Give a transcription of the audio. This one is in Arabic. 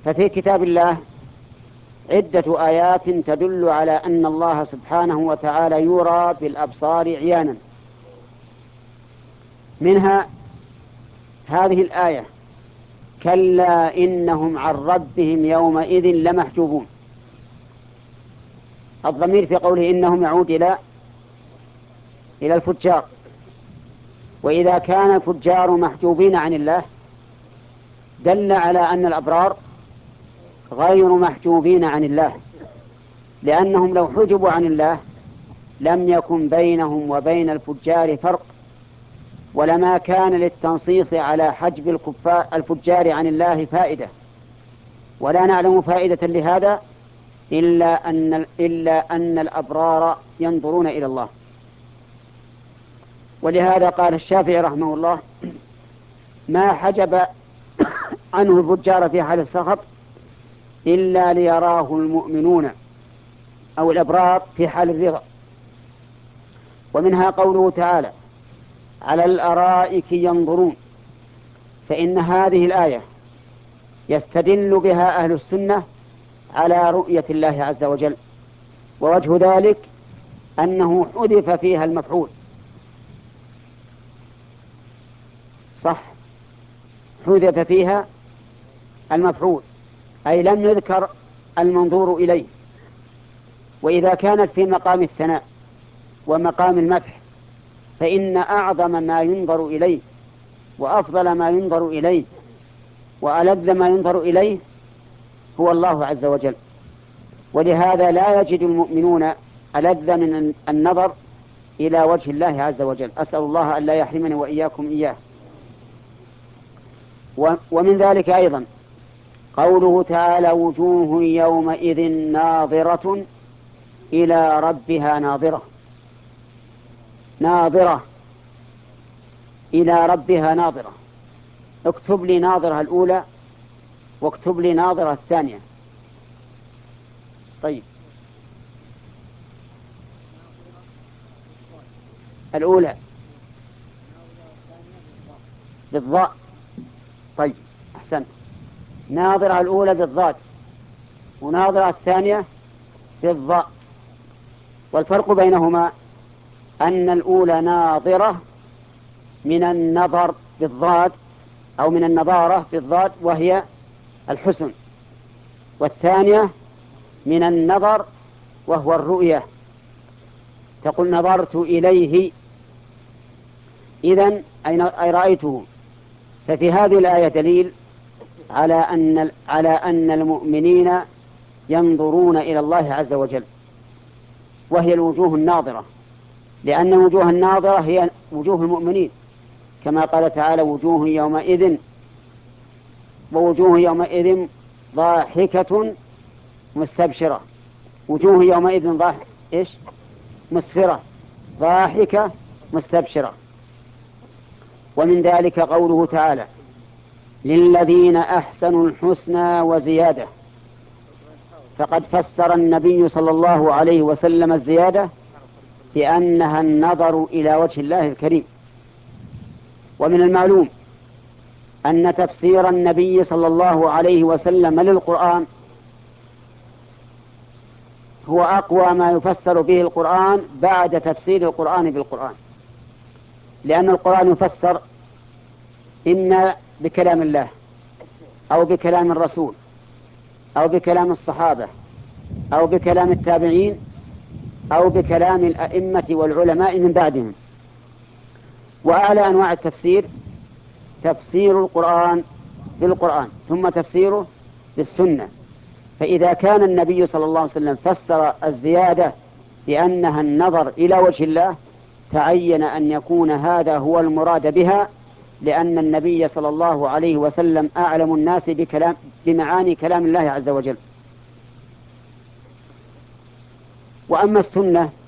ففي كتاب الله عدة آيات تدل على أن الله سبحانه وتعالى يرى بالأبصار عيانا. منها هذه الآية: كلا إنهم عن ربهم يومئذ لمحجوبون. الضمير في قوله إنهم يعود إلى الفجار، وإذا كان الفجار محجوبين عن الله دل على أن الأبرار غير محجوبين عن الله، لأنهم لو حجبوا عن الله لم يكن بينهم وبين الفجار فرق، ولما كان للتنصيص على حجب الفجار عن الله فائدة، ولا نعلم فائدة لهذا إلا أن الأبرار ينظرون إلى الله. ولهذا قال الشافعي رحمه الله: ما حجب عنه الفجار في حال السخط إلا ليراه المؤمنون أو الأبرار في حال الرضا. ومنها قوله تعالى: على الأرائك ينظرون. فإن هذه الآية يستدل بها أهل السنة على رؤية الله عز وجل، ووجه ذلك أنه حذف فيها المفعول. صح، حذف فيها المفعول، أي لم يذكر المنظور إليه. وإذا كانت في مقام الثناء ومقام المدح فإن أعظم ما ينظر إليه وأفضل ما ينظر إليه وألذ ما ينظر إليه هو الله عز وجل. ولهذا لا يجد المؤمنون ألذ من النظر إلى وجه الله عز وجل. أسأل الله أن لا يحرمني وإياكم إياه. ومن ذلك أيضا قوله تعالى: وجوه يومئذ ناظرة إلى ربها ناظرة. ناظرة إلى ربها ناظرة. اكتب لي ناظرة الأولى واكتب لي ناظرة الثانية. طيب، الأولى بالضاء. طيب، أحسنت. ناظرة الأولى بالضاد وناظرة الثانية بالضاء. والفرق بينهما أن الأولى ناظرة من النظر بالضاد أو من النظارة بالضاد وهي الحسن، والثانية من النظر وهو الرؤية. تقول نظرت إليه، إذن أي رأيته. ففي هذه الآية دليل على أن المؤمنين ينظرون إلى الله عز وجل، وهي الوجوه الناظرة، لأن الوجوه الناظرة هي وجوه المؤمنين، كما قال تعالى: وجوه يومئذ ضاحكة مستبشرة. وجوه يومئذ مسفرة ضاحكة مستبشرة. ومن ذلك قوله تعالى: للذين أحسنوا الحسنى وزيادة. فقد فسر النبي صلى الله عليه وسلم الزيادة بأنها النظر إلى وجه الله الكريم. ومن المعلوم أن تفسير النبي صلى الله عليه وسلم للقرآن هو أقوى ما يفسر به القرآن بعد تفسير القرآن بالقرآن، لأن القرآن يفسر إما بكلام الله أو بكلام الرسول أو بكلام الصحابة أو بكلام التابعين أو بكلام الأئمة والعلماء من بعدهم. وأعلى أنواع التفسير تفسير القرآن بالقرآن ثم تفسيره بالسنة. فإذا كان النبي صلى الله عليه وسلم فسر الزيادة بأنها النظر إلى وجه الله تعين أن يكون هذا هو المراد بها، لأن النبي صلى الله عليه وسلم أعلم الناس بمعاني كلام الله عز وجل. وأما السنة